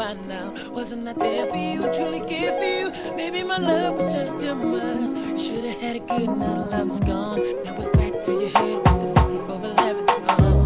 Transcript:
find out. Wasn't I there for you, truly care for you? Maybe my love was just too much. Should've had a good night, love is gone. Now it's back to your head with the 5411.